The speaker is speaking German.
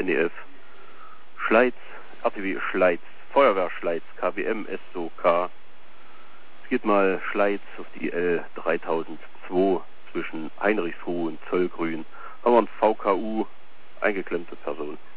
NEF, Schleiz, RTW Schleiz, Feuerwehr Schleiz, KWM SOK. Es geht mal Schleiz auf die L3002 zwischen Heinrichsruh und Zollgrün. Haben wir ein VKU, eingeklemmte Person.